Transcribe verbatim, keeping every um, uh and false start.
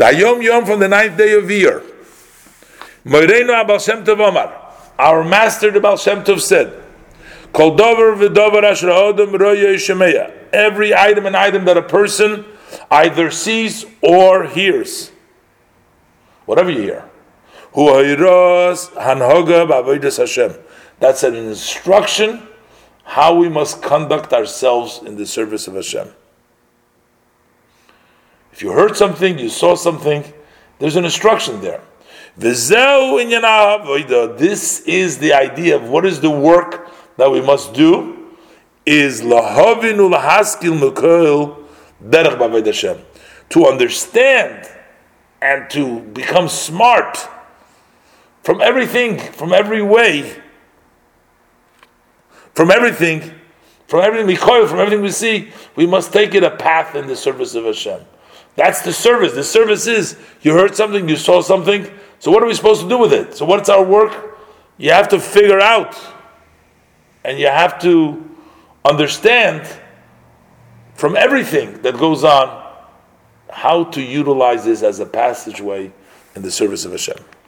The Yom Yom from the ninth day of Iyar. Moreinu Abal Shem Tov Omar. Our master, the Baal Shem Tov, said, Kol dover v'dover asher ha'odom roya yishameya. Every item and item that a person either sees or hears. Whatever you hear. Hu ha'yiros hanhoga b'avodas Hashem. That's an instruction how we must conduct ourselves in the service of Hashem. If you heard something, you saw something, there's an instruction there. This is the idea of what is the work that we must do, is to understand and to become smart from everything, from every way, from everything, from everything we call, from everything we see, we must take it a path in the service of Hashem. That's the service. The service is, you heard something, you saw something, so what are we supposed to do with it? So what's our work? You have to figure out, and you have to understand from everything that goes on how to utilize this as a passageway in the service of Hashem.